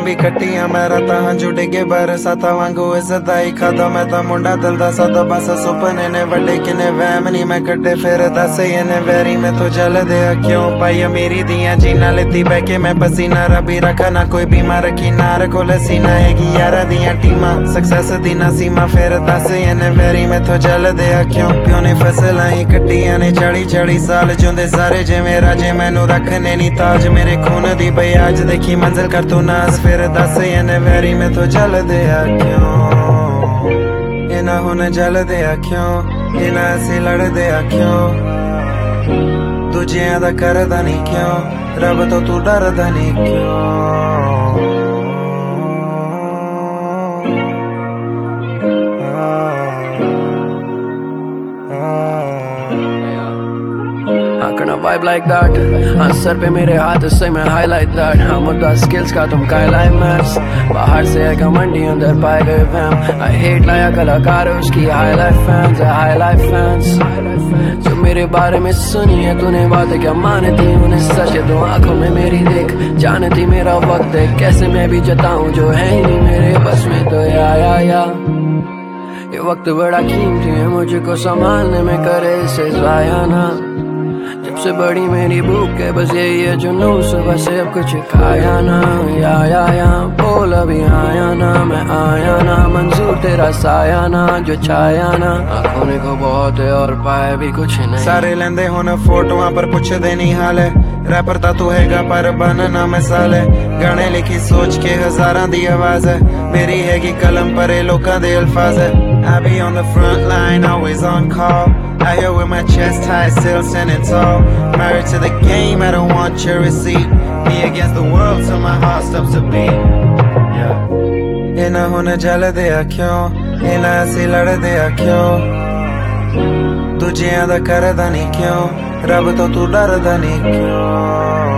भी कट्टियां मैं रातां हंझू डिगे बरसातां वांगू इज्जत ही खादा मैं तां मुंडा दिल दा सादा बस सुपने ने वड्डे किने वहम नहीं मैं कड्डे फिर दस इन्ने वैरी में तो जल दे क्यों पाई अमीरी दियां जीना लेती बह के मैं पसीना रबी रखा ना कोई बीमा रखी नार को लसीना हैगी यारा दियां टीमा सक्सेस दी ना सीमा फिर दस इन्ने वैरी में तो जल दे क्यों प्यो ने फसलां ही कट्टियां ने 40-40 साल जुंदे सारे जिवें राजे मैनू रखने नी ताज मेरे खून दी बई आज देखी मंजिल कर तू नाज फिर दस इन्ने वैरी में तो जल दे क्यों इना हुन जल दे क्यों इना असी लड़ दे क्यों दूजियां दा करदा नहीं क्यों रब तो तू डरदा नहीं क्यों How can I vibe like that? हाँ सर पे मेरे हाथ से मैं highlight that हाँ मुद्दा skills का तुम कायलाए मैप्स बाहर से है घमंडी अंदर पाए गए फैम I hate लाया कलाकार उसकी high life fans high life fans जो मेरे बारे में सुनी है तूने बातें क्या मानती उन्हें सच है तो आंखों में मेरी देख जानती मेरा वक्त है कैसे मैं भी जताऊं जो है ही नहीं मेरे बस में तो या ये वक्त बड़ा कीमती है मुझको संभालने में करे इसे जाया ना जब से बड़ी मेरी भूख है बस यही है जुनून सुबह से अब कुछ खाया ना या बोल अभी आया ना मैं आया ना मंजूर तेरा साया ना जो छाया ना खोने को बहुत है और पाए भी कुछ नहीं सारे लेंदे हुन फोटोआं पर पुछदे नहीं हाल है रैपर ता तू हैगा पर बनना मिसाल है गाने लिखी सोच के हजारां दी आवाज है मेरी हैगी कलम पर लोकां दे अल्फाज है I be on the front line always on call I here with my chest high still standing tall married to the game I don't want your receipt me against the world till my heart stops to beat yeah इना हुन जल दे क्यों इना असी लड़ दे क्यों दूजियां दा करदा नहीं क्यों रब तो तू डरदा नहीं क्यों